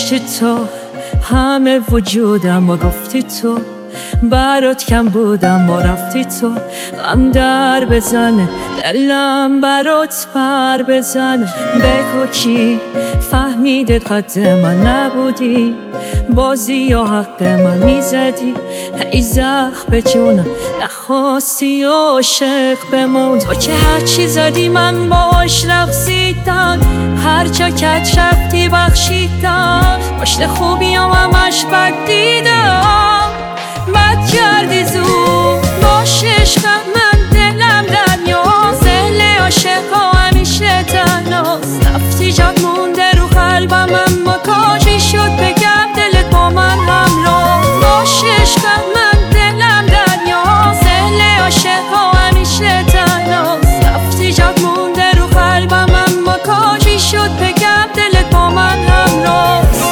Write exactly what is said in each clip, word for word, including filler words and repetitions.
داشتی تو همه وجودم و گفتی تو برات کم بودم و رفتی تو غم در بزنه دلم برات پر بزنه بگو کی فهمیده قد من نبودی بازی یا حق من میزدی ای زخم جونم نخواستی عاشق بمون تو که هرچی زدی من باش رقصیدم هر جا کج رفتی بخشیدم پشت خوبیام همش بد دیدم بد کردی زود باش عشقم من دلم دنیاست دل عاشقا همیشه تنهاست رفتی جات مونده رو قلبم اما کاشی شد بگم دلت با من همراه باش عشقم من دلم دنیاست دل عاشقا همیشه تنهاست رفتی جات مونده رو قلبم اما کاشی شد بگم دلت با من همراست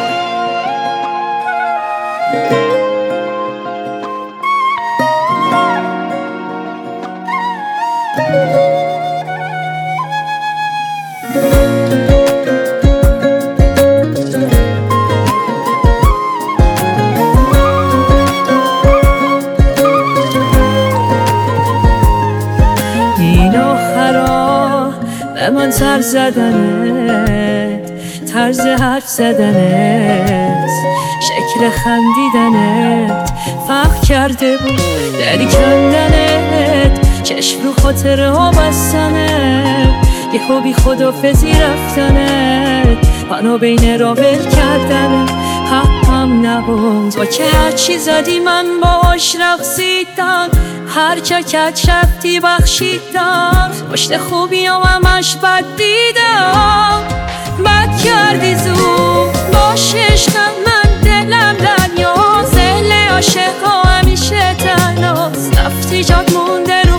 این آخرا به من سر زدنت طرز حرف زدنت شکل خندیدنت فرق کرده بود دلی کندنت چشم رو خاطره ها بستنت یه خوبی خدافزی رفتنت منو بین را ول کردنت حقم نبود تو که هرچی زدی من باش رقصیدم هر جا کج رفتی بخشیدم پشت خوبیام همش بد دیدم بد کردی زود باش عشقم من دلم دنیاست دل عاشقا همیشه تنهاست رفتی جات مونده